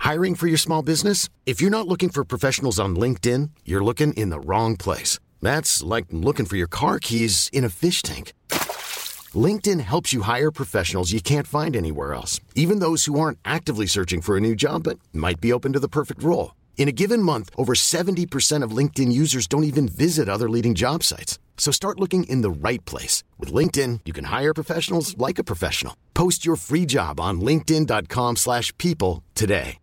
Hiring for your small business? If you're not looking for professionals on LinkedIn, you're looking in the wrong place. That's like looking for your car keys in a fish tank. LinkedIn helps you hire professionals you can't find anywhere else, even those who aren't actively searching for a new job but might be open to the perfect role. In a given month, over 70% of LinkedIn users don't even visit other leading job sites. So start looking in the right place. With LinkedIn, you can hire professionals like a professional. Post your free job on linkedin.com/people today.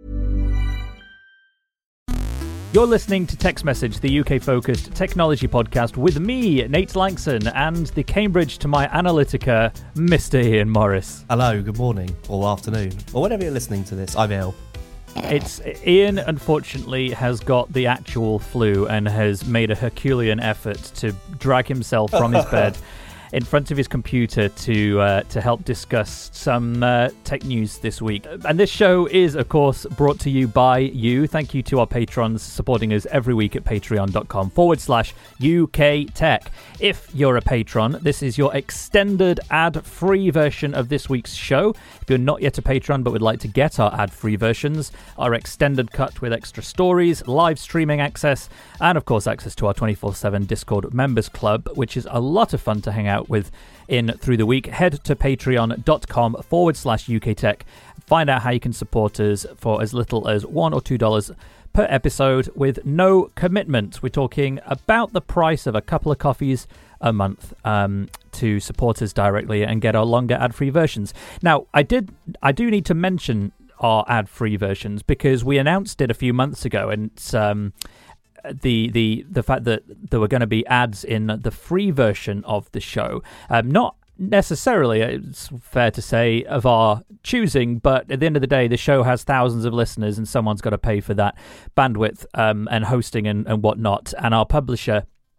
You're listening to Text Message, the UK-focused technology podcast with me, Nate Langson, and the Cambridge to my Analytica, Mr. Ian Morris. Hello, good morning, or afternoon, or whenever you're listening to this. I'm ill. Ian, unfortunately, has got the actual flu and has made a Herculean effort to drag himself from his bed in front of his computer to help discuss some tech news this week. And this show is, of course, brought to you by you. Thank you to our patrons supporting us every week at patreon.com/UK Tech. If you're a patron, this is your extended ad-free version of this week's show. If you're not yet a patron but would like to get our ad-free versions, our extended cut with extra stories, live streaming access, and of course access to our 24/7 Discord members club, which is a lot of fun to hang out with in through the week. Head to patreon.com/UK Tech. Find out how you can support us for as little as $1 or $2 per episode with no commitment. We're talking about the price of a couple of coffees a month to support us directly and get our longer ad-free versions. Now, I do need to mention our ad-free versions because we announced it a few months ago, and it's the fact that there were going to be ads in the free version of the show. Not necessarily, it's fair to say, of our choosing, but at the end of the day, the show has thousands of listeners and someone's got to pay for that bandwidth and hosting and whatnot. And our publisher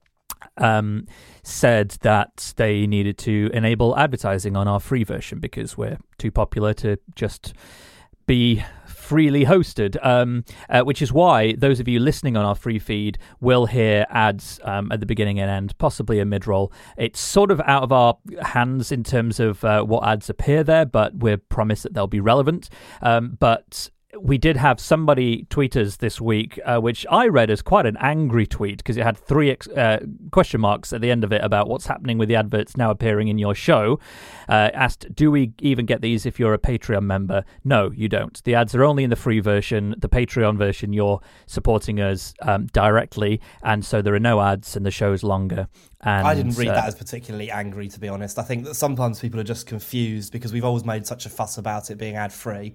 said that they needed to enable advertising on our free version because we're too popular to just be freely hosted, which is why those of you listening on our free feed will hear ads at the beginning and end, possibly a mid-roll. It's sort of out of our hands in terms of what ads appear there, but we're promised that they'll be relevant. But we did have somebody tweet us this week, which I read as quite an angry tweet because it had 3 question marks at the end of it about what's happening with the adverts now appearing in your show. Asked, do we even get these if you're a Patreon member? No, you don't. The ads are only in the free version. The Patreon version, you're supporting us directly, and so there are no ads and the show's longer. And I didn't read that as particularly angry, to be honest. I think that sometimes people are just confused because we've always made such a fuss about it being ad-free.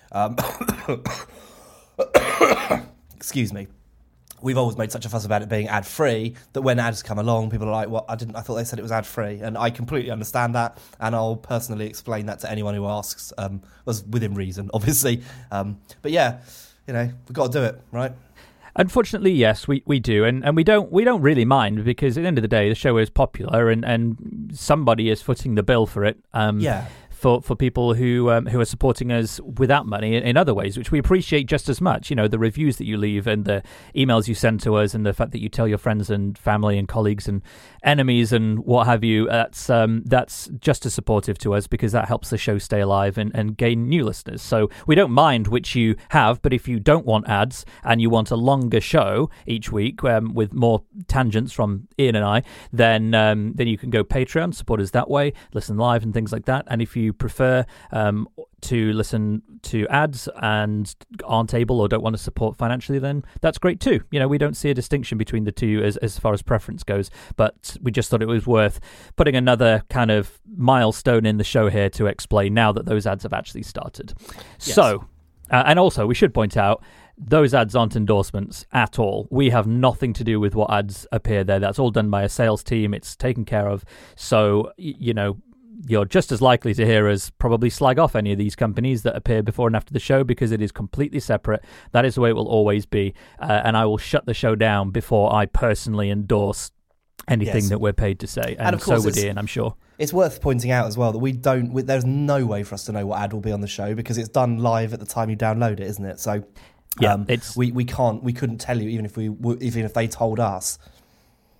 Excuse me. We've always made such a fuss about it being ad-free that when ads come along, people are like, well, I thought they said it was ad-free. And I completely understand that, and I'll personally explain that to anyone who asks, was within reason, obviously. But yeah, we've got to do it, right? Unfortunately, yes, we do, and we don't really mind because at the end of the day, the show is popular and somebody is footing the bill for it. For people who are supporting us without money in other ways, which we appreciate just as much. The reviews that you leave and the emails you send to us and the fact that you tell your friends and family and colleagues and enemies and what have you, that's just as supportive to us because that helps the show stay alive and gain new listeners. So we don't mind which you have, but if you don't want ads and you want a longer show each week with more tangents from Ian and I, then you can go Patreon, support us that way, listen live and things like that. And if you prefer to listen to ads and aren't able or don't want to support financially, then that's great too. We don't see a distinction between the two as far as preference goes, but we just thought it was worth putting another kind of milestone in the show here to explain now that those ads have actually started. Yes. So, and also we should point out, those ads aren't endorsements at all. We have nothing to do with what ads appear there. That's all done by a sales team. It's taken care of. So, you're just as likely to hear us probably slag off any of these companies that appear before and after the show because it is completely separate. That is the way it will always be. And I will shut the show down before I personally endorse anything that we're paid to say. And of course, so would Ian, I'm sure. It's worth pointing out as well that there's no way for us to know what ad will be on the show because it's done live at the time you download it, isn't it? So we couldn't tell you even if they told us.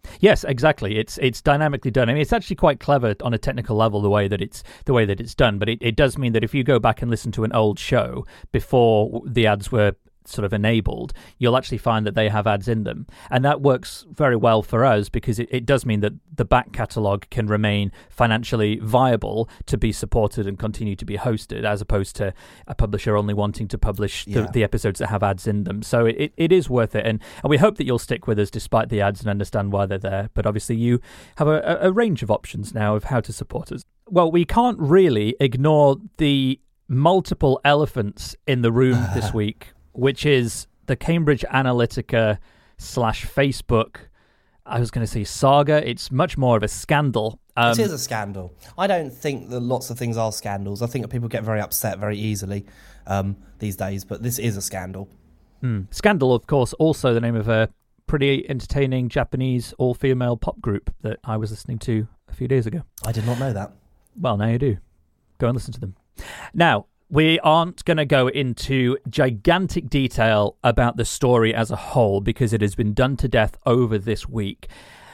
Yes, exactly. It's dynamically done. I mean, it's actually quite clever on a technical level the way that it's done. But it does mean that if you go back and listen to an old show before the ads were sort of enabled, you'll actually find that they have ads in them, and that works very well for us because it does mean that the back catalogue can remain financially viable to be supported and continue to be hosted, as opposed to a publisher only wanting to publish the episodes that have ads in them. So it is worth it, and we hope that you'll stick with us despite the ads and understand why they're there. But obviously you have a range of options now of how to support us. Well, we can't really ignore the multiple elephants in the room this week, which is the Cambridge Analytica / Facebook, I was going to say saga. It's much more of a scandal. It is a scandal. I don't think that lots of things are scandals. I think that people get very upset very easily these days, but this is a scandal. Scandal, of course, also the name of a pretty entertaining Japanese all-female pop group that I was listening to a few days ago. I did not know that. Well, now you do. Go and listen to them. Now, we aren't going to go into gigantic detail about the story as a whole because it has been done to death over this week.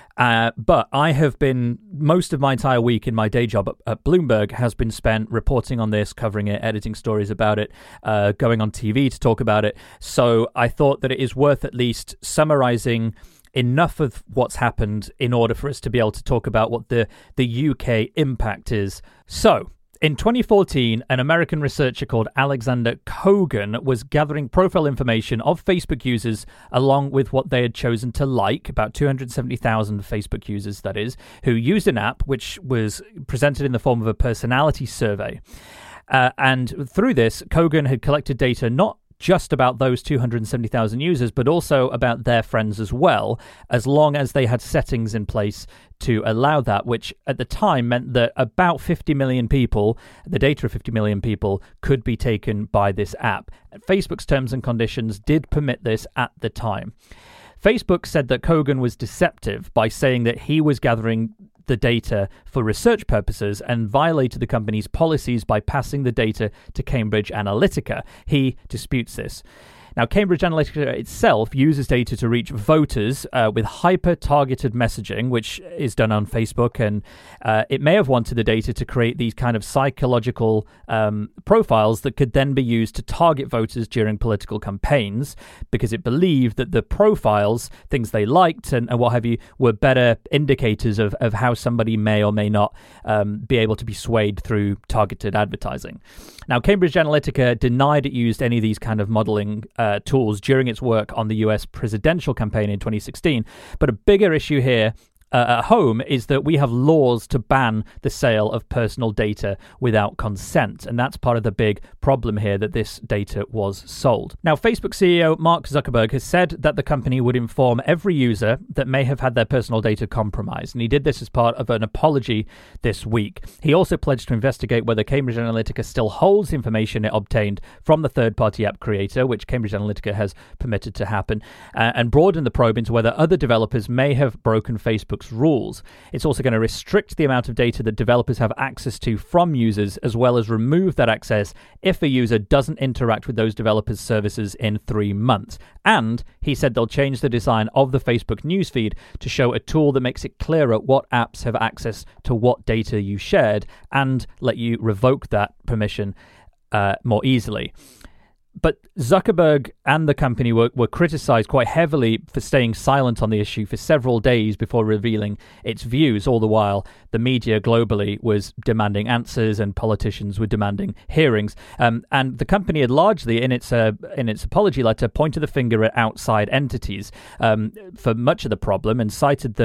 But I have been, most of my entire week in my day job at Bloomberg has been spent reporting on this, covering it, editing stories about it, going on TV to talk about it. So I thought that it is worth at least summarising enough of what's happened in order for us to be able to talk about what the UK impact is. So, in 2014, an American researcher called Alexander Kogan was gathering profile information of Facebook users along with what they had chosen to like, about 270,000 Facebook users, that is, who used an app which was presented in the form of a personality survey. And through this, Kogan had collected data not just about those 270,000 users, but also about their friends as well, as long as they had settings in place to allow that, which at the time meant that about 50 million people, the data of 50 million people, could be taken by this app. Facebook's terms and conditions did permit this at the time. Facebook said that Kogan was deceptive by saying that he was gathering the data for research purposes and violated the company's policies by passing the data to Cambridge Analytica. He disputes this. Now, Cambridge Analytica itself uses data to reach voters with hyper-targeted messaging, which is done on Facebook, and it may have wanted the data to create these kind of psychological profiles that could then be used to target voters during political campaigns, because it believed that the profiles, things they liked and what have you, were better indicators of how somebody may or may not be able to be swayed through targeted advertising. Now, Cambridge Analytica denied it used any of these kind of modeling tools during its work on the US presidential campaign in 2016. But a bigger issue here at home is that we have laws to ban the sale of personal data without consent. And that's part of the big problem here, that this data was sold. Now, Facebook CEO Mark Zuckerberg has said that the company would inform every user that may have had their personal data compromised. And he did this as part of an apology this week. He also pledged to investigate whether Cambridge Analytica still holds information it obtained from the third-party app creator, which Cambridge Analytica has permitted to happen, and broaden the probe into whether other developers may have broken Facebook's rules. It's also going to restrict the amount of data that developers have access to from users, as well as remove that access if a user doesn't interact with those developers' services in 3 months. And he said they'll change the design of the Facebook newsfeed to show a tool that makes it clearer what apps have access to what data you shared and let you revoke that permission more easily. But Zuckerberg and the company were criticized quite heavily for staying silent on the issue for several days before revealing its views. All the while, the media globally was demanding answers and politicians were demanding hearings. And the company had largely, in its apology letter, pointed the finger at outside entities for much of the problem, and cited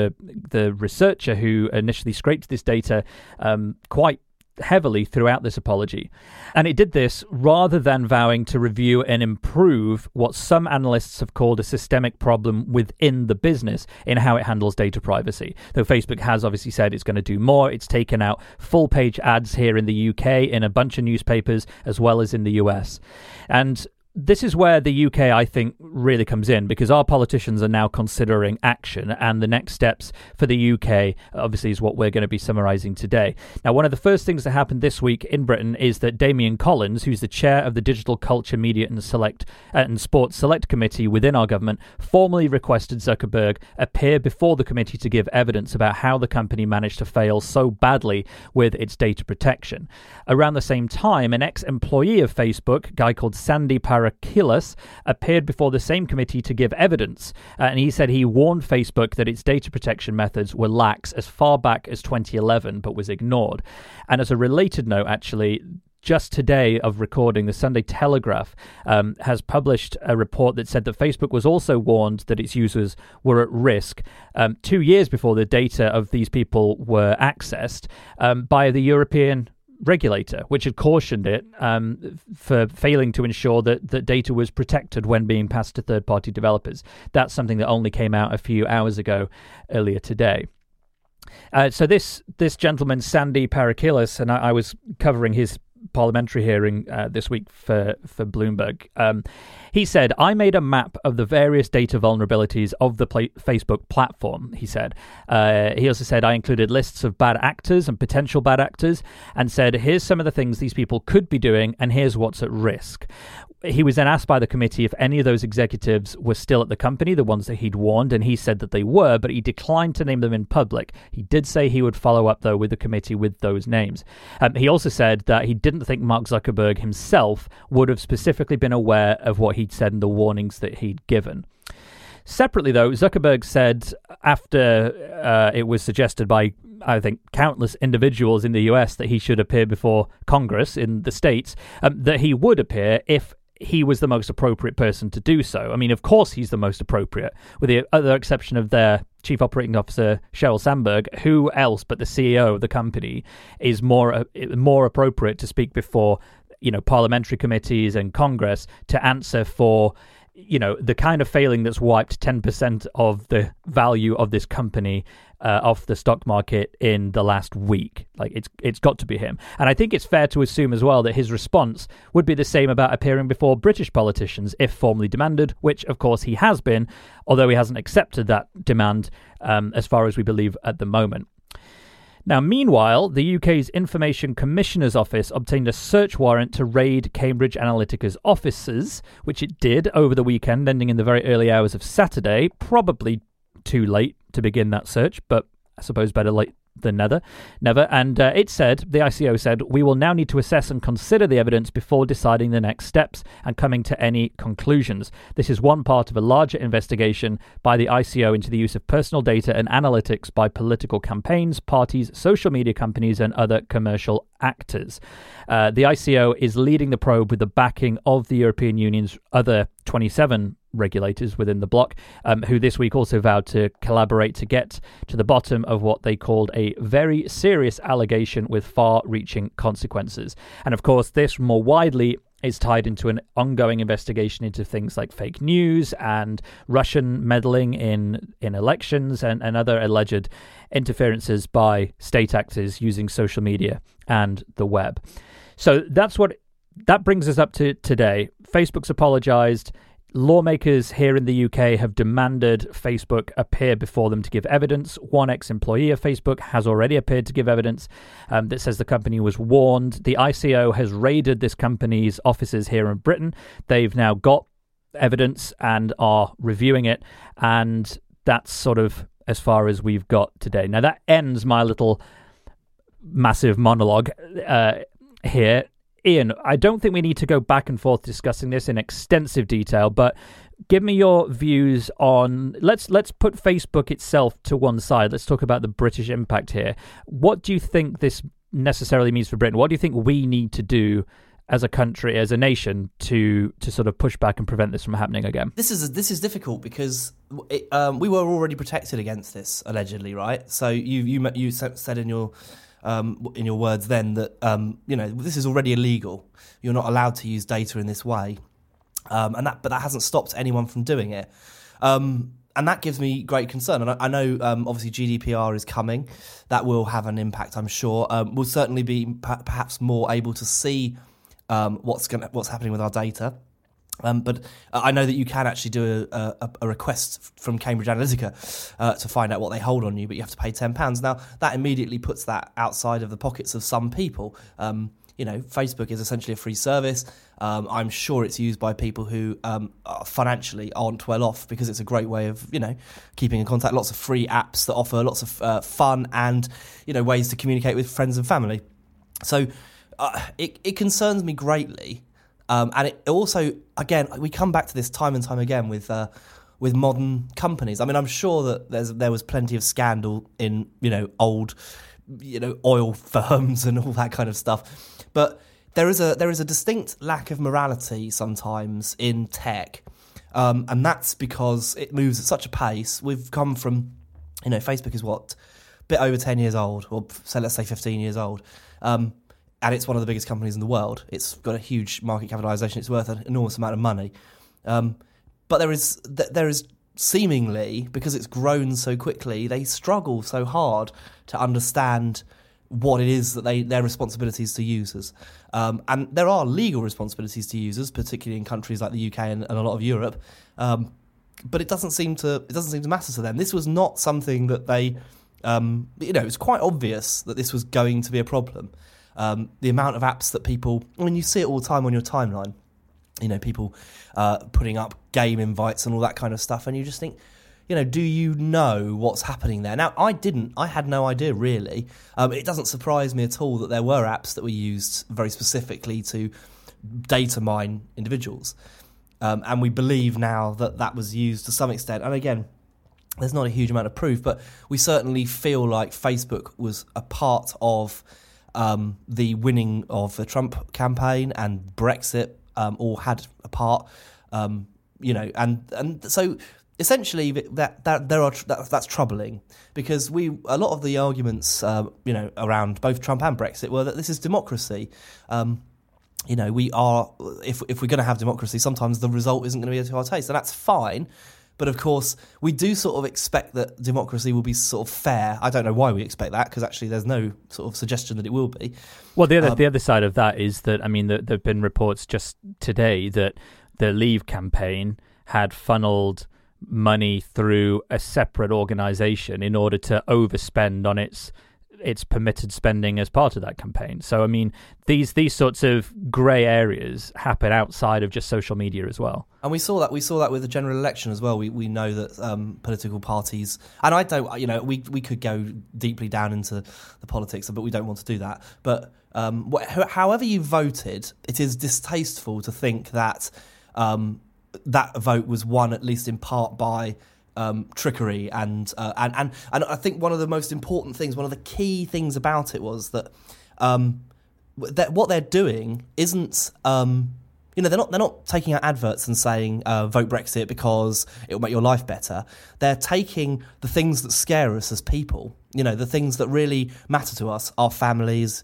the researcher who initially scraped this data quite heavily throughout this apology. And it did this rather than vowing to review and improve what some analysts have called a systemic problem within the business in how it handles data privacy. Though Facebook has obviously said it's going to do more. It's taken out full-page ads here in the UK in a bunch of newspapers as well as in the US. And this is where the UK, I think, really comes in, because our politicians are now considering action, and the next steps for the UK, obviously, is what we're going to be summarising today. Now, one of the first things that happened this week in Britain is that Damian Collins, who's the chair of the Digital Culture, Media and Sports Select Committee within our government, formally requested Zuckerberg appear before the committee to give evidence about how the company managed to fail so badly with its data protection. Around the same time, an ex-employee of Facebook, a guy called Sandy Parakilas, appeared before the same committee to give evidence, and he said he warned Facebook that its data protection methods were lax as far back as 2011, but was ignored. And as a related note, actually, just today of recording, the Sunday Telegraph has published a report that said that Facebook was also warned that its users were at risk 2 years before the data of these people were accessed by the European regulator, which had cautioned it for failing to ensure that data was protected when being passed to third-party developers. That's something that only came out a few hours ago, earlier today. So this gentleman, Sandy Parakilas, and I was covering his parliamentary hearing this week for Bloomberg. He said, "I made a map of the various data vulnerabilities of the Facebook platform," he said. He also said, "I included lists of bad actors and potential bad actors, and said, here's some of the things these people could be doing, and here's what's at risk." He was then asked by the committee if any of those executives were still at the company, the ones that he'd warned, and he said that they were, but he declined to name them in public. He did say he would follow up, though, with the committee with those names. He also said that he didn't think Mark Zuckerberg himself would have specifically been aware of what he'd said and the warnings that he'd given. Separately, though, Zuckerberg said, after it was suggested by, I think, countless individuals in the US that he should appear before Congress in the States, that he would appear if he was the most appropriate person to do so. I mean, of course he's the most appropriate, with the other exception of their Chief Operating Officer, Sheryl Sandberg. Who else but the CEO of the company is more appropriate to speak before, parliamentary committees and Congress to answer for, the kind of failing that's wiped 10% of the value of this company off the stock market in the last week. Like, it's got to be him. And I think it's fair to assume as well that his response would be the same about appearing before British politicians if formally demanded, which of course he has been, although he hasn't accepted that demand as far as we believe at the moment. Now, meanwhile, the UK's Information Commissioner's Office obtained a search warrant to raid Cambridge Analytica's offices, which it did over the weekend, ending in the very early hours of Saturday. Probably too late to begin that search, but I suppose better late than never. And it said, the ICO said, "We will now need to assess and consider the evidence before deciding the next steps and coming to any conclusions. This is one part of a larger investigation by the ICO into the use of personal data and analytics by political campaigns, parties, social media companies, and other commercial actors." The ICO is leading the probe with the backing of the European Union's other 27 regulators within the bloc, who this week also vowed to collaborate to get to the bottom of what they called a very serious allegation with far-reaching consequences. And of course, this more widely is tied into an ongoing investigation into things like fake news and Russian meddling in elections and other alleged interferences by state actors using social media and the web. So that brings us up to today. Facebook's apologized. Lawmakers here in the UK have demanded Facebook appear before them to give evidence. One ex-employee of Facebook has already appeared to give evidence that says the company was warned. The ICO has raided this company's offices here in Britain. They've now got evidence and are reviewing it, and that's sort of as far as we've got today. Now, that ends my little massive monologue here. Ian, I don't think we need to go back and forth discussing this in extensive detail, but give me your views on... Let's put Facebook itself to one side. Let's talk about the British impact here. What do you think this necessarily means for Britain? What do you think we need to do as a country, as a nation, to sort of push back and prevent this from happening again? This is difficult because we were already protected against this, allegedly, right? So you said in your words then that this is already illegal. You're not allowed to use data in this way, but that hasn't stopped anyone from doing it, and that gives me great concern. And I know obviously GDPR is coming. That will have an impact, I'm sure. We'll certainly be perhaps more able to see what's happening with our data. But I know that you can actually do a request from Cambridge Analytica to find out what they hold on you, but you have to pay £10. Now, that immediately puts that outside of the pockets of some people. Facebook is essentially a free service. I'm sure it's used by people who financially aren't well off, because it's a great way of, keeping in contact. Lots of free apps that offer lots of fun and, ways to communicate with friends and family. So it concerns me greatly. And it also, again, we come back to this time and time again with modern companies. I mean, I'm sure that there was plenty of scandal in, old, oil firms and all that kind of stuff. But there is a distinct lack of morality sometimes in tech. And that's because it moves at such a pace. We've come from, Facebook is a bit over 10 years old, or so let's say 15 years old. And it's one of the biggest companies in the world. It's got a huge market capitalisation. It's worth an enormous amount of money. But there is seemingly, because it's grown so quickly, they struggle so hard to understand what it is that their responsibilities to users. And there are legal responsibilities to users, particularly in countries like the UK and a lot of Europe. But it doesn't seem to matter to them. This was not something that they, it's quite obvious that this was going to be a problem. The amount of apps that people, you see it all the time on your timeline, people putting up game invites and all that kind of stuff, and you just think, do you know what's happening there? Now, I had no idea really. It doesn't surprise me at all that there were apps that were used very specifically to data mine individuals. And we believe now that was used to some extent. And again, there's not a huge amount of proof, but we certainly feel like Facebook was a part of the winning of the Trump campaign, and Brexit all had a part, and so essentially that's troubling, because a lot of the arguments around both Trump and Brexit were that this is democracy. We are, if we're going to have democracy, sometimes the result isn't going to be to our taste, and that's fine. But of course, we do sort of expect that democracy will be sort of fair. I don't know why we expect that, because actually there's no sort of suggestion that it will be. Well, the other side of that is that, there have been reports just today that the Leave campaign had funneled money through a separate organisation in order to overspend on its permitted spending as part of that campaign. So, these sorts of grey areas happen outside of just social media as well. And we saw that with the general election as well. We know that political parties, and I don't, we could go deeply down into the politics, but we don't want to do that. But however you voted, it is distasteful to think that that vote was won, at least in part, by trickery, and I think one of the most important things, one of the key things about it was that what they're doing isn't, they're not taking out adverts and saying vote Brexit because it will make your life better. They're taking the things that scare us as people, the things that really matter to us, our families,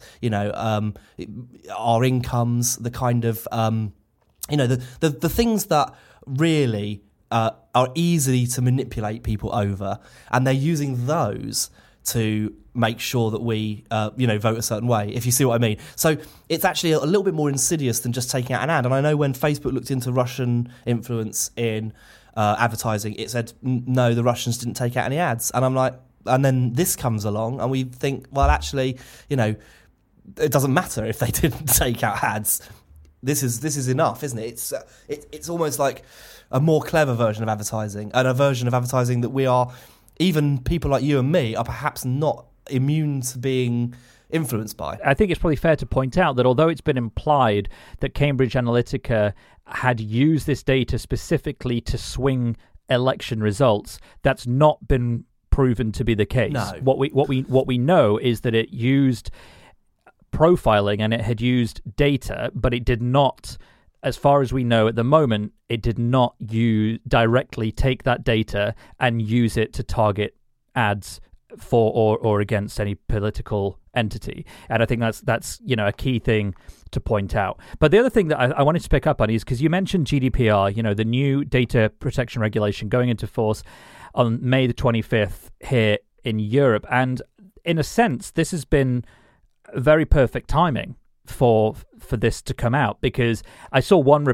our incomes, the kind of the things that really are easy to manipulate people over, and they're using those to make sure that we, vote a certain way, if you see what I mean. So it's actually a little bit more insidious than just taking out an ad. And I know when Facebook looked into Russian influence in advertising, it said, no, the Russians didn't take out any ads. And I'm like, and then this comes along, and we think, well, actually, it doesn't matter if they didn't take out ads. This is enough, isn't it? It's almost like a more clever version of advertising, and a version of advertising that we are, even people like you and me, are perhaps not immune to being influenced by. I think it's probably fair to point out that although it's been implied that Cambridge Analytica had used this data specifically to swing election results, that's not been proven to be the case. No. What we know is that it used profiling and it had used data, but it did not, as far as we know at the moment, it did not directly take that data and use it to target ads for or against any political entity. And I think that's a key thing to point out. But the other thing that I wanted to pick up on is, because you mentioned GDPR, the new data protection regulation going into force on May the 25th here in Europe. And in a sense, this has been very perfect timing for this to come out, because I saw one report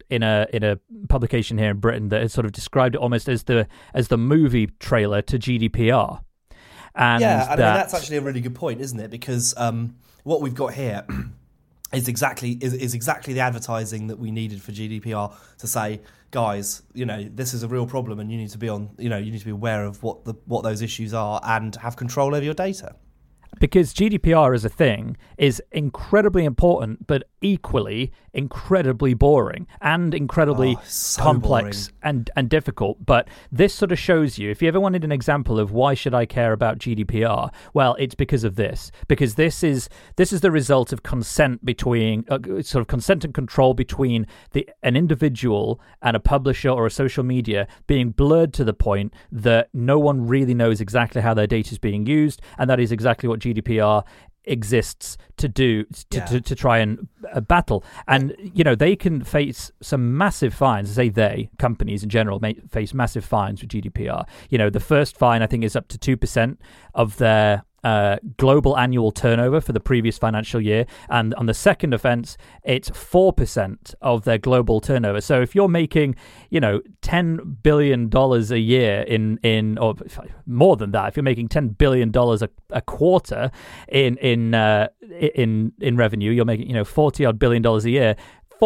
in a publication here in Britain that has sort of described it almost as the movie trailer to GDPR. And yeah, I mean, that's actually a really good point, isn't it? Because what we've got here is exactly the advertising that we needed for GDPR to say, guys, this is a real problem, and you need to be aware of what those issues are and have control over your data. Because GDPR as a thing is incredibly important, but equally incredibly boring and incredibly complex and difficult. But this sort of shows you, if you ever wanted an example of why should I care about GDPR, well, it's because of this. Because this is the result of consent between sort of consent and control between an individual and a publisher or a social media being blurred to the point that no one really knows exactly how their data is being used, and that is exactly what GDPR exists to do to try and battle. And they can face some massive fines. Companies in general may face massive fines with GDPR. The first fine I think is up to 2% of their global annual turnover for the previous financial year, and on the second offence it's 4% of their global turnover. So if you're making $10 billion a year in or more than that, if you're making $10 billion a quarter in revenue, you're making $40 odd billion a year.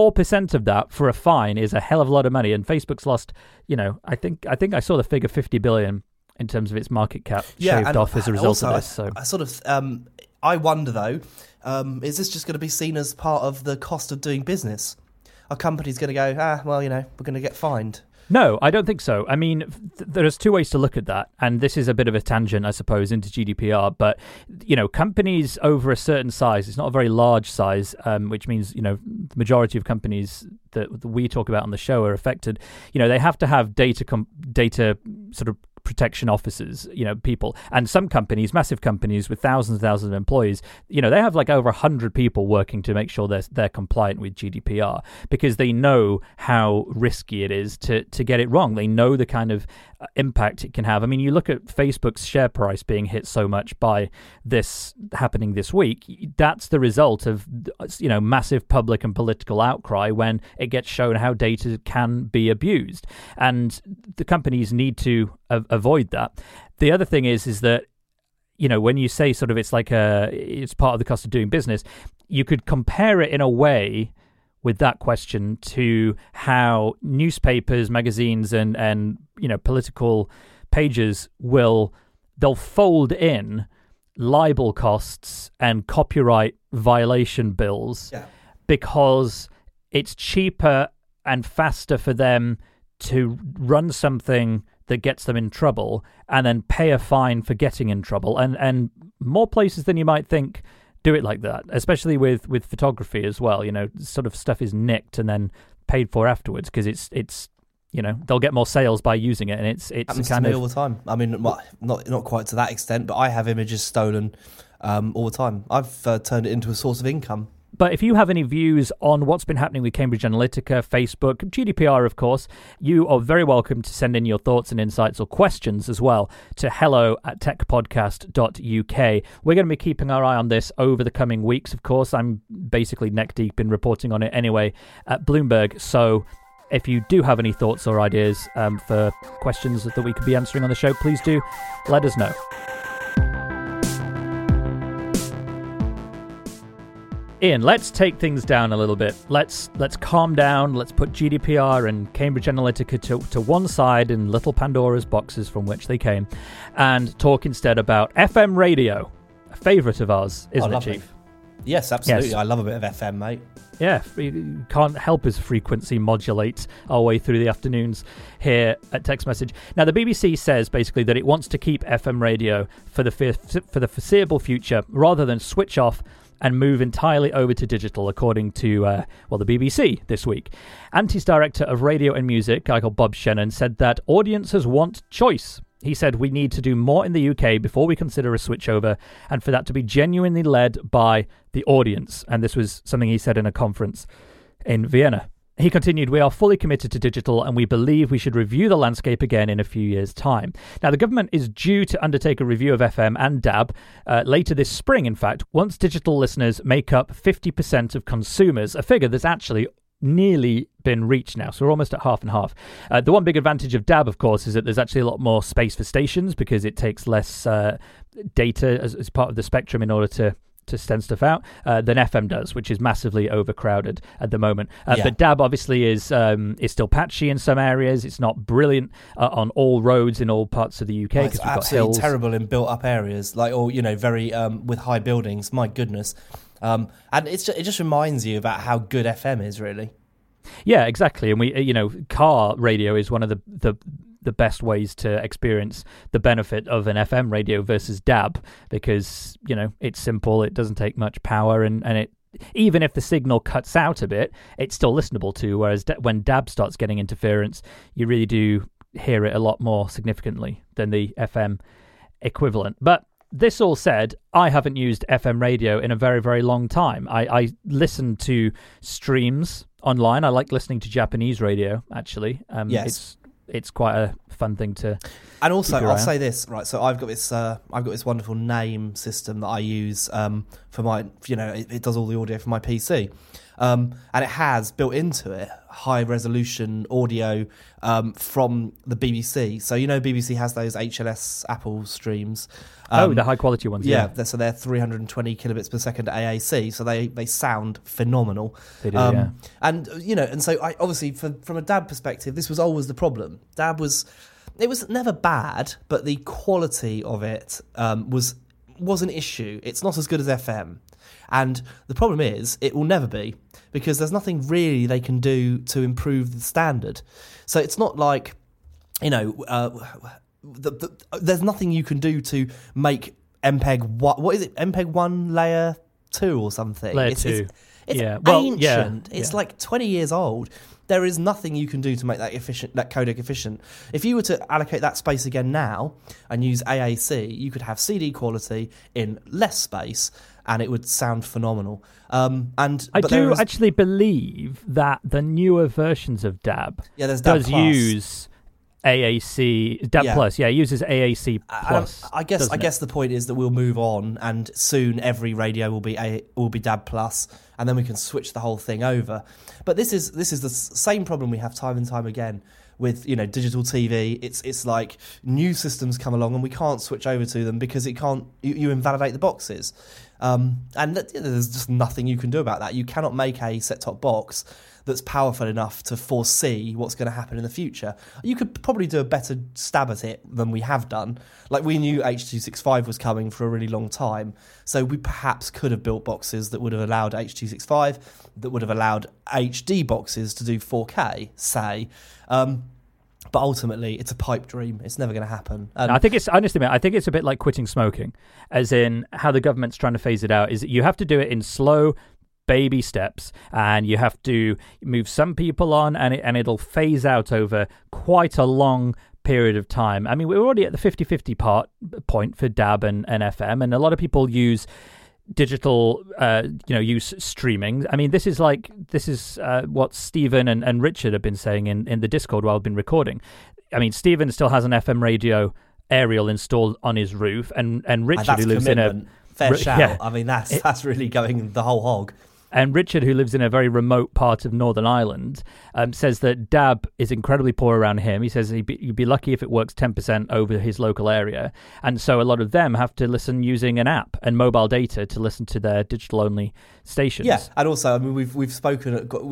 4% of that for a fine is a hell of a lot of money, and Facebook's lost I think I saw the figure 50 billion in terms of its market cap shaved off as a result of this. So I sort of I wonder though, is this just going to be seen as part of the cost of doing business? Are companies going to go, we're going to get fined? No, I don't think so. I mean, there's two ways to look at that, and this is a bit of a tangent, I suppose, into GDPR. But companies over a certain size, it's not a very large size, which means the majority of companies that we talk about on the show are affected. They have to have data sort of protection officers, people. And some companies, massive companies with thousands and thousands of employees, they have like over 100 people working to make sure they're compliant with GDPR, because they know how risky it is to get it wrong. They know the kind of impact it can have. I mean, you look at Facebook's share price being hit so much by this happening this week. That's the result of massive public and political outcry when it gets shown how data can be abused, and the companies need to avoid that. The other thing is that when you say sort of it's part of the cost of doing business, you could compare it in a way with that question to how newspapers, magazines, and political pages they'll fold in libel costs and copyright violation bills because it's cheaper and faster for them to run something that gets them in trouble and then pay a fine for getting in trouble. And more places than you might think do it like that, especially with photography as well. Sort of stuff is nicked and then paid for afterwards because it's they'll get more sales by using it, and it's happens kind to me of all the time. I mean, not quite to that extent, but I have images stolen all the time. I've turned it into a source of income. But if you have any views on what's been happening with Cambridge Analytica, Facebook, GDPR, of course, you are very welcome to send in your thoughts and insights or questions as well to hello@techpodcast.uk. We're going to be keeping our eye on this over the coming weeks, of course. I'm basically neck deep in reporting on it anyway at Bloomberg. So if you do have any thoughts or ideas for questions that we could be answering on the show, please do let us know. Ian, let's take things down a little bit. Let's calm down. Let's put GDPR and Cambridge Analytica to one side in little Pandora's boxes from which they came, and talk instead about FM radio, a favourite of ours, isn't it, Chief? Yes, absolutely. Yes. I love a bit of FM, mate. Yeah, we can't help as frequency modulate our way through the afternoons here at Text Message. Now, the BBC says basically that it wants to keep FM radio for the foreseeable future rather than switch off and move entirely over to digital, according to, the BBC this week. Anti's director of radio and music, a guy called Bob Shannon, said that audiences want choice. He said we need to do more in the UK before we consider a switchover, and for that to be genuinely led by the audience. And this was something he said in a conference in Vienna. He continued, we are fully committed to digital and we believe we should review the landscape again in a few years' time. Now, the government is due to undertake a review of FM and DAB later this spring, in fact, once digital listeners make up 50% of consumers, a figure that's actually nearly been reached now, so we're almost at half and half. The one big advantage of DAB, of course, is that there's actually a lot more space for stations because it takes less data as part of the spectrum in order to send stuff out than FM does, which is massively overcrowded at the moment. But DAB obviously is still patchy in some areas. It's not brilliant on all roads in all parts of the UK. It's absolutely terrible in built-up areas, or very with high buildings. My goodness. And it just reminds you about how good FM is, really. Yeah, exactly. And we, car radio is one of the best ways to experience the benefit of an FM radio versus DAB because, it's simple, it doesn't take much power, and it, even if the signal cuts out a bit, it's still listenable to, whereas when DAB starts getting interference, you really do hear it a lot more significantly than the FM equivalent. But this all said, I haven't used FM radio in a very, very long time. I listen to streams online. I like listening to Japanese radio, actually. Yes. It's quite a fun thing to. And also, I'll say this, right? So I've got this wonderful name system that I use for my, it does all the audio for my PC, and it has built into it high resolution audio from the BBC. So BBC has those HLS Apple streams. The high quality ones. Yeah, so they're 320 kilobits per second AAC, so they sound phenomenal. They do, yeah. And and so I obviously from a DAB perspective, this was always the problem. DAB was never bad, but the quality of it was an issue. It's not as good as FM. And the problem is, it will never be, because there's nothing really they can do to improve the standard. So it's not like, there's nothing you can do to make MPEG, what is it, MPEG 1 layer 2 or something? Layer 2. It's ancient. Yeah. It's like 20 years old. There is nothing you can do to make that codec efficient. If you were to allocate that space again now and use AAC, you could have CD quality in less space, and it would sound phenomenal. I do actually believe that the newer versions of DAB there's DAB does use AAC DAB Plus. It uses AAC Plus. I guess the point is that we'll move on, and soon every radio will be DAB Plus, and then we can switch the whole thing over. But this is the same problem we have time and time again with digital TV. It's like new systems come along and we can't switch over to them because you invalidate the boxes. And there's just nothing you can do about that. You cannot make a set-top box that's powerful enough to foresee what's going to happen in the future. You could probably do a better stab at it than we have done. Like, we knew H.265 was coming for a really long time, so we perhaps could have built boxes that would have allowed H.265, that would have allowed HD boxes to do 4K, say. But ultimately, it's a pipe dream. It's never going to happen. I think it's a bit like quitting smoking, as in how the government's trying to phase it out. Is that you have to do it in slow, baby steps, and you have to move some people on, and it'll phase out over quite a long period of time. I mean, we're already at the 50-50 point for DAB and FM, and a lot of people use digital, use streaming. I mean, this is what Stephen and Richard have been saying in the Discord while I've been recording. I mean, Stephen still has an FM radio aerial installed on his roof, and Richard, who lives commitment. Fair shout. Yeah. I mean, that's really going the whole hog. And Richard, who lives in a very remote part of Northern Ireland, says that DAB is incredibly poor around him. He says you'd be lucky if it works 10% over his local area. And so a lot of them have to listen using an app and mobile data to listen to their digital-only stations. Yeah, and also, I mean, we've spoken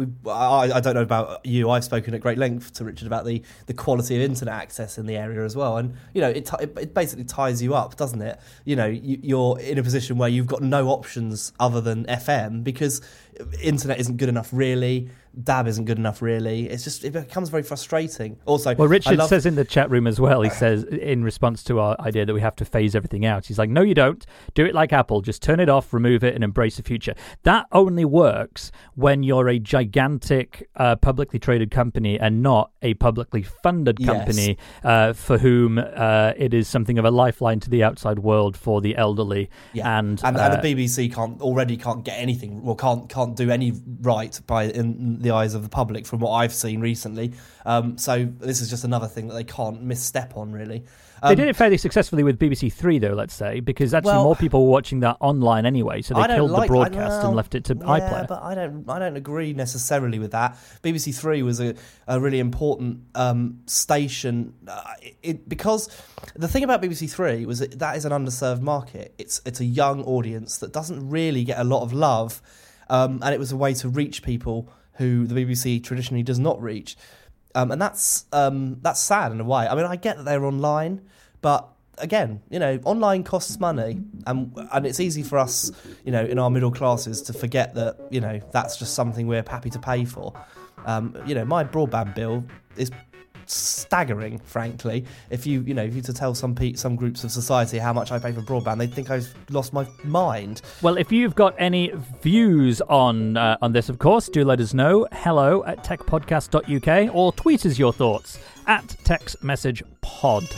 I don't know about you, I've spoken at great length to Richard about the quality of internet access in the area as well. And, it basically ties you up, doesn't it? You're in a position where you've got no options other than FM because internet isn't good enough, really. DAB isn't good enough, really. It becomes very frustrating. Also, well, Richard says in the chat room as well, he says, in response to our idea that we have to phase everything out, he's like, no, you don't. Do it like Apple. Just turn it off, remove it, and embrace the future. That only works when you're a gigantic publicly traded company and not a publicly funded company, for whom it is something of a lifeline to the outside world for the elderly. Yeah. And the BBC can't get anything, or can't do any right by in the eyes of the public from what I've seen recently. So this is just another thing that they can't misstep on, really. They did it fairly successfully with BBC Three, though, let's say, because actually more people were watching that online anyway, so they killed the broadcast and left it to iPlayer. Yeah, but I don't agree necessarily with that. BBC Three was a really important station because the thing about BBC Three was that is an underserved market. It's a young audience that doesn't really get a lot of love, and it was a way to reach people who the BBC traditionally does not reach. And that's sad in a way. I mean, I get that they're online, but again, online costs money, and it's easy for us, in our middle classes to forget that, that's just something we're happy to pay for. My broadband bill is staggering, frankly. If you to tell some groups of society how much I pay for broadband, they'd think I've lost my mind. Well, if you've got any views on this, of course, do let us know. hello@techpodcast.uk, or tweet us your thoughts at TextMessagePod.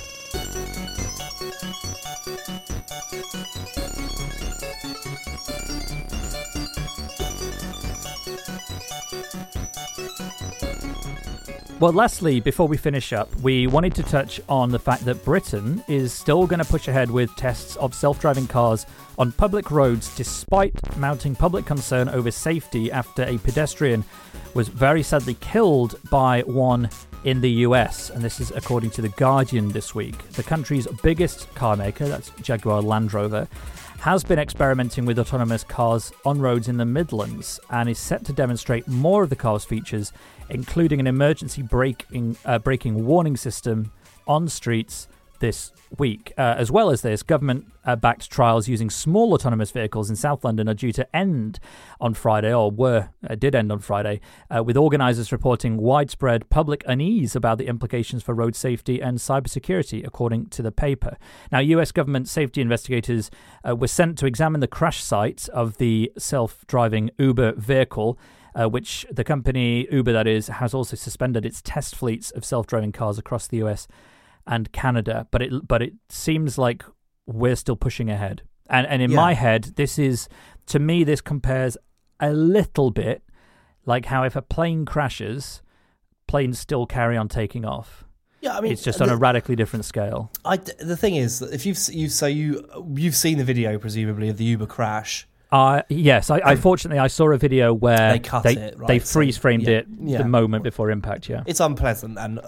Well, lastly, before we finish up, we wanted to touch on the fact that Britain is still going to push ahead with tests of self-driving cars on public roads despite mounting public concern over safety after a pedestrian was very sadly killed by one in the US. And this is according to The Guardian this week. The country's biggest car maker, that's Jaguar Land Rover, has been experimenting with autonomous cars on roads in the Midlands and is set to demonstrate more of the car's features, including an emergency braking warning system on streets this week. As well as this, government-backed trials using small autonomous vehicles in South London are due to end on Friday, did end on Friday, with organisers reporting widespread public unease about the implications for road safety and cybersecurity, according to the paper. Now, US government safety investigators were sent to examine the crash site of the self-driving Uber vehicle, which the company, Uber that is, has also suspended its test fleets of self-driving cars across the US and Canada, but it seems like we're still pushing ahead. And in my head, this compares a little bit like how if a plane crashes, planes still carry on taking off. Yeah, I mean, it's just on a radically different scale. The thing is, that if you've seen the video presumably of the Uber crash. Yes, I fortunately I saw a video where they cut it. Right? They freeze framed it the moment before impact. Yeah, it's unpleasant and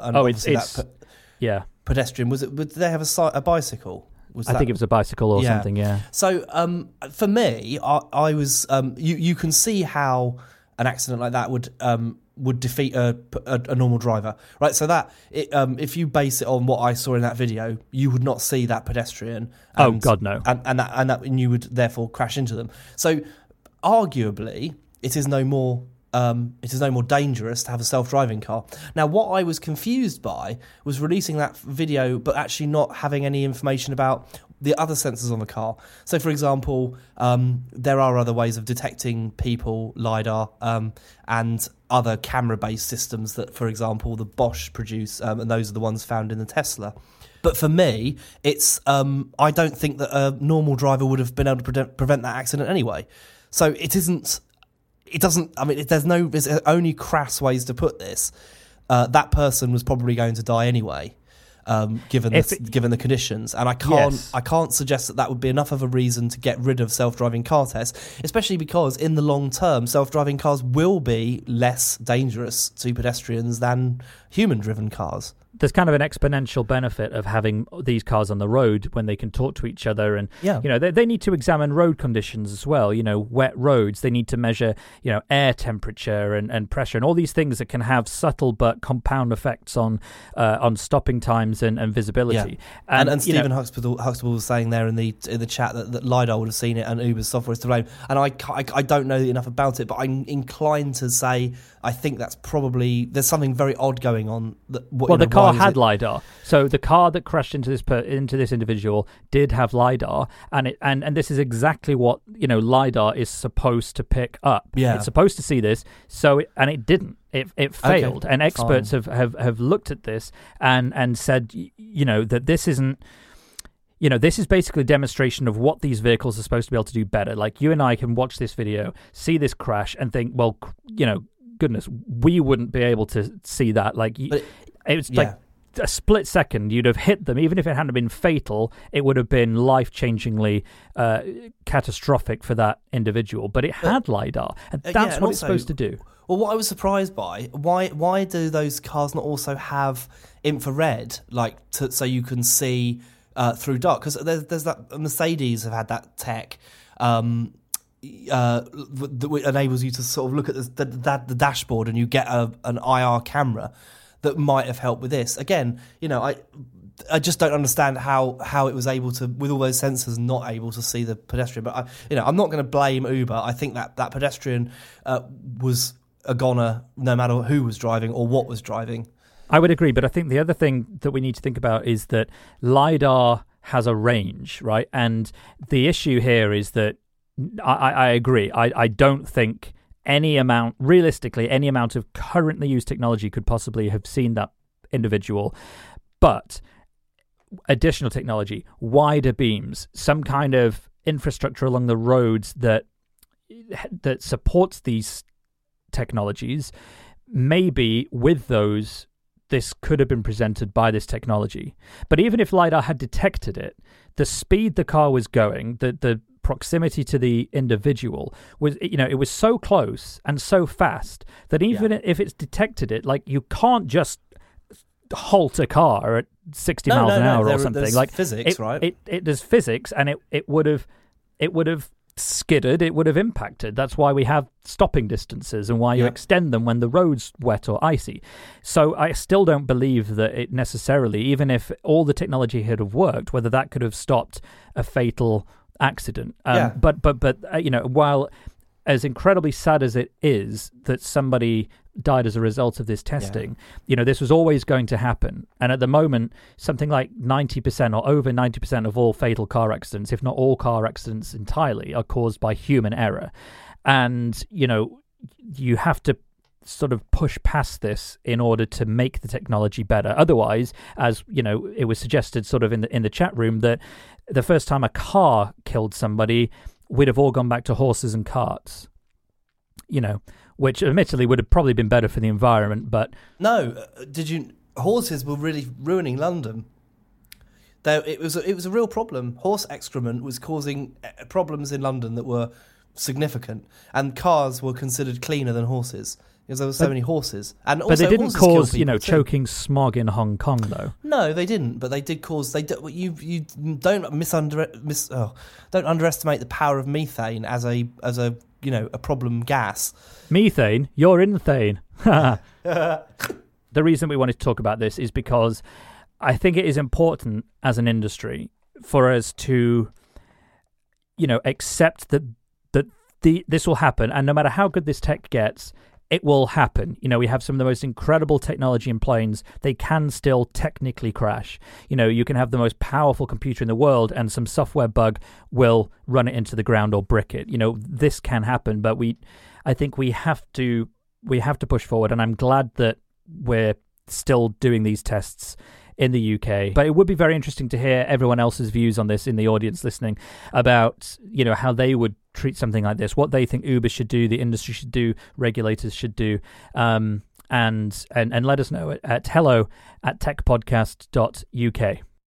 yeah. Pedestrian, did they have a bicycle? I think it was a bicycle or something, yeah. So for me, I was you can see how an accident like that would defeat a normal driver, right? So that if you base it on what I saw in that video, you would not see that pedestrian. Oh God, no! And you would therefore crash into them. So arguably, it is no more dangerous to have a self-driving car. Now, what I was confused by was releasing that video but actually not having any information about the other sensors on the car. So, for example, there are other ways of detecting people, LiDAR, and other camera-based systems that, for example, the Bosch produce, and those are the ones found in the Tesla. But for me, it's I don't think that a normal driver would have been able to prevent that accident anyway. So it isn't... It doesn't. I mean, there's only crass ways to put this. That person was probably going to die anyway, given the conditions. And I can't suggest that would be enough of a reason to get rid of self-driving car tests, especially because in the long term, self-driving cars will be less dangerous to pedestrians than human-driven cars. There's kind of an exponential benefit of having these cars on the road when they can talk to each other, and they need to examine road conditions as well. Wet roads, they need to measure air temperature and pressure and all these things that can have subtle but compound effects on stopping times and visibility. Yeah. And Stephen Huxtable was saying there in the chat that LiDAR would have seen it and Uber's software is to blame. And I don't know enough about it, but I'm inclined to say I think that's probably there's something very odd going on. The car had LiDAR, so the car that crashed into this individual did have LiDAR, and this is exactly what LiDAR is supposed to pick up. Yeah, it's supposed to see this, and it didn't. It failed, and experts have looked at this and said that this isn't. This is basically a demonstration of what these vehicles are supposed to be able to do better. Like, you and I can watch this video, see this crash, and think, well, goodness, we wouldn't be able to see that. Like, it was like a split second, you'd have hit them. Even if it hadn't been fatal, it would have been life-changingly catastrophic for that individual. But it had LiDAR, and that's what it's supposed to do. Well, what I was surprised by, why do those cars not also have infrared, like so you can see through dark? Because there's that Mercedes have had that tech that enables you to sort of look at the dashboard, and you get an IR camera that might have helped with this. Again, I just don't understand how it was able to, with all those sensors, not able to see the pedestrian. But I'm not going to blame Uber. I think that pedestrian was a goner, no matter who was driving or what was driving. I would agree, but I think the other thing that we need to think about is that LiDAR has a range, right? And the issue here is that I agree. I don't think realistically, any amount of currently used technology could possibly have seen that individual. But additional technology, wider beams, some kind of infrastructure along the roads that supports these technologies, maybe with those, this could have been presented by this technology. But even if LiDAR had detected it, the speed the car was going, the proximity to the individual was, it was so close and so fast that even if it's detected it, like, you can't just halt a car at 60 miles an hour or something. There's like physics, right? There's physics, and it would have skidded, it would have impacted. That's why we have stopping distances and why you extend them when the road's wet or icy. So I still don't believe that it necessarily, even if all the technology had have worked, whether that could have stopped a fatal accident. But while as incredibly sad as it is that somebody died as a result of this testing, this was always going to happen. And at the moment, something like 90% or over 90% of all fatal car accidents, if not all car accidents entirely, are caused by human error. And, you have to sort of push past this in order to make the technology better. Otherwise, as it was suggested sort of in the chat room, that the first time a car killed somebody, we'd have all gone back to horses and carts, which admittedly would have probably been better for the environment. But no, horses were really ruining London. It was a real problem. Horse excrement was causing problems in London that were significant, and cars were considered cleaner than horses because there were so many horses. And but they didn't cause choking smog in Hong Kong, though. No, they didn't. But they did cause. You don't don't underestimate the power of methane as a problem gas. Methane, you're insane. The reason we wanted to talk about this is because I think it is important as an industry for us to, accept that this will happen, and no matter how good this tech gets, it will happen. We have some of the most incredible technology in planes. They can still technically crash. You can have the most powerful computer in the world, and some software bug will run it into the ground or brick it. This can happen, but I think we have to push forward, and I'm glad that we're still doing these tests in the UK. But it would be very interesting to hear everyone else's views on this in the audience listening about, how they would treat something like this, what they think Uber should do, the industry should do, regulators should do, and let us know at hello@techpodcast.uk.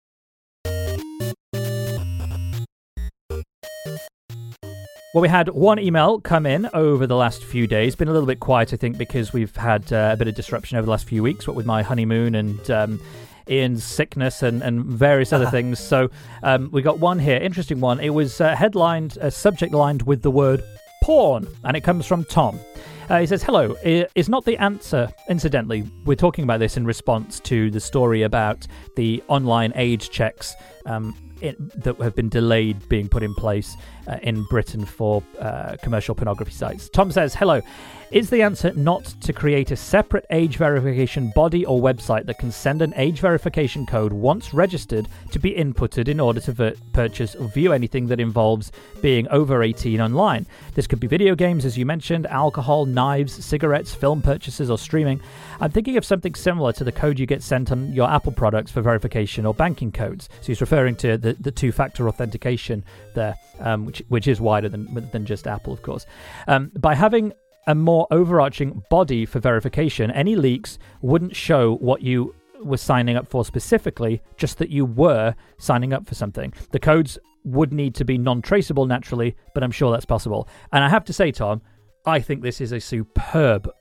Well, we had one email come in over the last few days. Been a little bit quiet, I think, because we've had a bit of disruption over the last few weeks, what with my honeymoon and Ian's sickness and various other things. So we got one here, interesting one. It was subject lined with the word porn, and it comes from Tom. He says, hello, is not the answer, incidentally, we're talking about this in response to the story about the online age checks that have been delayed being put in place in Britain for commercial pornography sites. Tom says, hello, is the answer not to create a separate age verification body or website that can send an age verification code once registered to be inputted in order to purchase or view anything that involves being over 18 online? This could be video games, as you mentioned, alcohol, knives, cigarettes, film purchases, or streaming. I'm thinking of something similar to the code you get sent on your Apple products for verification or banking codes. So he's referring to the two-factor authentication there, which is wider than just Apple, of course. By having a more overarching body for verification, any leaks wouldn't show what you were signing up for specifically, just that you were signing up for something. The codes would need to be non-traceable naturally, but I'm sure that's possible. And I have to say, Tom, I think this is a superb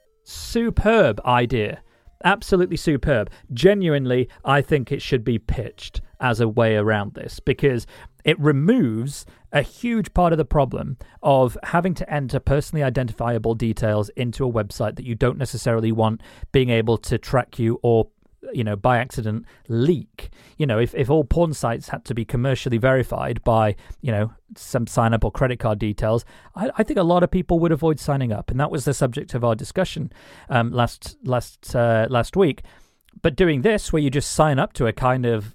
idea. Absolutely superb. Genuinely, I think it should be pitched as a way around this, because it removes a huge part of the problem of having to enter personally identifiable details into a website that you don't necessarily want being able to track you or, by accident leak. If all porn sites had to be commercially verified by, some sign up or credit card details, I think a lot of people would avoid signing up. And that was the subject of our discussion last week. But doing this, where you just sign up to a kind of,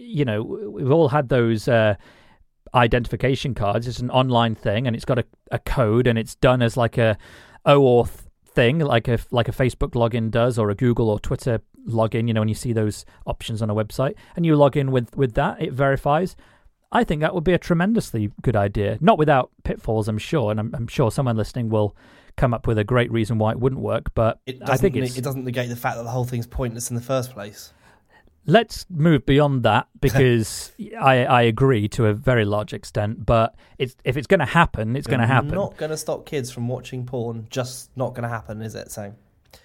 we've all had those identification cards. It's an online thing, and it's got a code, and it's done as like a OAuth thing, like a Facebook login does, or a Google or Twitter login, when you see those options on a website, and you log in with that, it verifies. I think that would be a tremendously good idea, not without pitfalls, I'm sure, and I'm sure someone listening will come up with a great reason why it wouldn't work, but I think it doesn't negate the fact that the whole thing's pointless in the first place. Let's move beyond that, because I agree to a very large extent, but if it's going to happen, it's going to happen. Not going to stop kids from watching porn, just not going to happen, is it? So,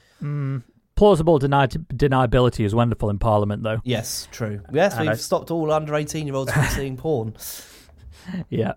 plausible deniability is wonderful in Parliament, though. Yes, true. Yes, we've stopped all under 18-year-olds from seeing porn. Yeah.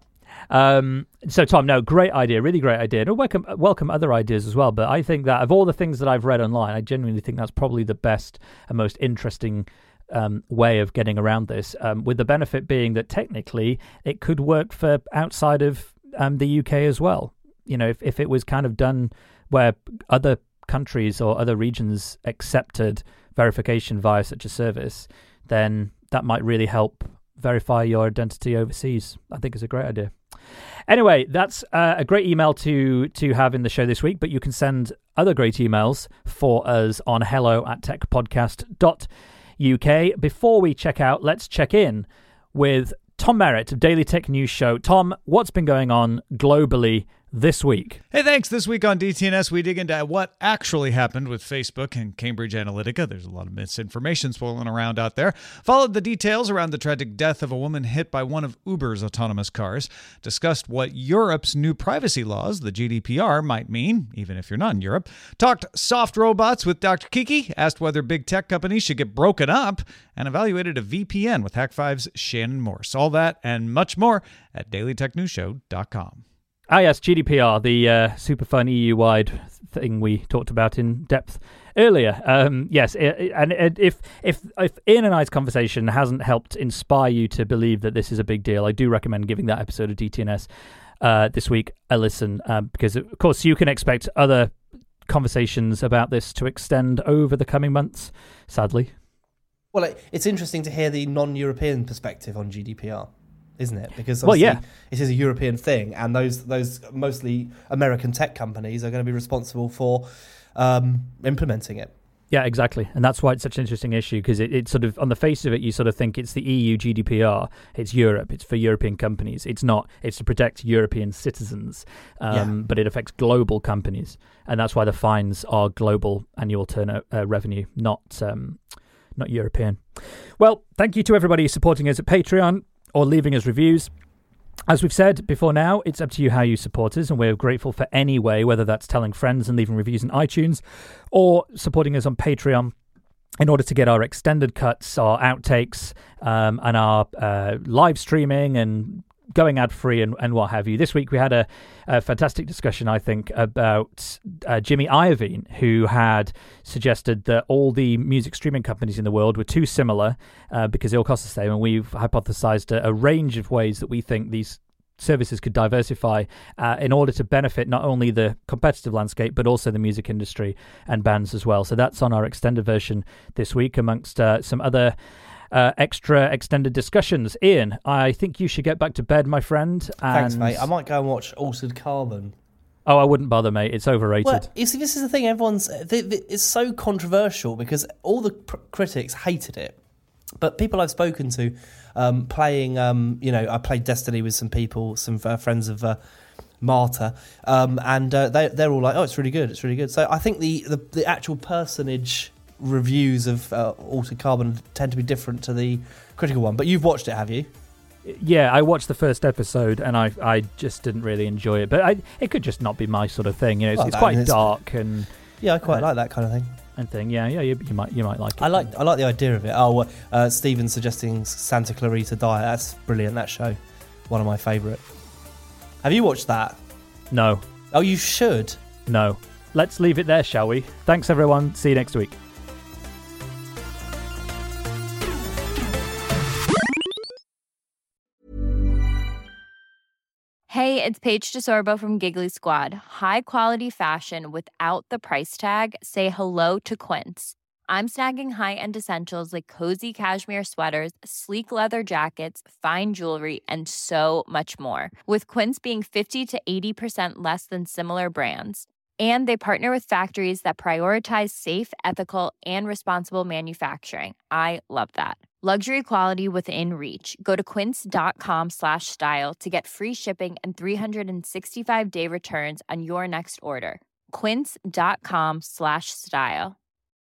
So, Tom, no, great idea, really great idea. And welcome other ideas as well, but I think that of all the things that I've read online, I genuinely think that's probably the best and most interesting way of getting around this, with the benefit being that technically it could work for outside of the UK as well. If it was kind of done where other countries or other regions accepted verification via such a service, then that might really help verify your identity overseas. I think it's a great idea. Anyway, that's a great email to have in the show this week, but you can send other great emails for us on hello@techpodcast.uk. Before we check out, let's check in with Tom Merritt of Daily Tech News Show. Tom, what's been going on globally this week? Hey, thanks. This week on DTNS, we dig into what actually happened with Facebook and Cambridge Analytica. There's a lot of misinformation swirling around out there. Followed the details around the tragic death of a woman hit by one of Uber's autonomous cars. Discussed what Europe's new privacy laws, the GDPR, might mean, even if you're not in Europe. Talked soft robots with Dr. Kiki. Asked whether big tech companies should get broken up. And evaluated a VPN with Hack5's Shannon Morse. All that and much more at dailytechnewsshow.com. Ah, yes, GDPR, the super fun EU-wide thing we talked about in depth earlier. Yes, and if Ian and I's conversation hasn't helped inspire you to believe that this is a big deal, I do recommend giving that episode of DTNS this week a listen, because, of course, you can expect other conversations about this to extend over the coming months, sadly. Well, it's interesting to hear the non-European perspective on GDPR. Isn't it? Because it is a European thing, and those mostly American tech companies are going to be responsible for implementing it. Yeah, exactly. And that's why it's such an interesting issue, because it sort of, on the face of it, you sort of think it's the EU GDPR, it's Europe, it's for European companies. It's not. It's to protect European citizens, but it affects global companies. And that's why the fines are global annual revenue, not European. Well, thank you to everybody supporting us at Patreon or leaving us reviews. As we've said before now, it's up to you how you support us, and we're grateful for any way, whether that's telling friends and leaving reviews on iTunes or supporting us on Patreon in order to get our extended cuts, our outtakes, and our live streaming and going ad-free and what have you. This week we had a fantastic discussion, I think, about Jimmy Iovine, who had suggested that all the music streaming companies in the world were too similar because they all cost the same, and we've hypothesized a range of ways that we think these services could diversify in order to benefit not only the competitive landscape but also the music industry and bands as well. So that's on our extended version this week, amongst some other extra extended discussions. Ian, I think you should get back to bed, my friend. Thanks, mate. I might go and watch Altered Carbon. Oh, I wouldn't bother, mate. It's overrated. Well, you see, this is the thing. It's so controversial because all the critics hated it. But people I've spoken to, playing, I played Destiny with some people, some friends of Marta, and they're all like, oh, it's really good, it's really good. So I think the actual personage reviews of Altered Carbon tend to be different to the critical one. But you've watched it, have you? Yeah, I watched the first episode and I just didn't really enjoy it. But it could just not be my sort of thing. You know, it's quite dark and yeah, I quite like that kind of thing. And thing, yeah, you might like it. I like the idea of it. Stephen suggesting Santa Clarita Diet. That's brilliant. That show, one of my favourite. Have you watched that? No. Oh, you should. No. Let's leave it there, shall we? Thanks, everyone. See you next week. Hey, it's Paige DeSorbo from Giggly Squad. High quality fashion without the price tag. Say hello to Quince. I'm snagging high-end essentials like cozy cashmere sweaters, sleek leather jackets, fine jewelry, and so much more. With Quince being 50 to 80% less than similar brands. And they partner with factories that prioritize safe, ethical, and responsible manufacturing. I love that. Luxury quality within reach. Go to quince.com/style to get free shipping and 365-day returns on your next order. Quince.com/style.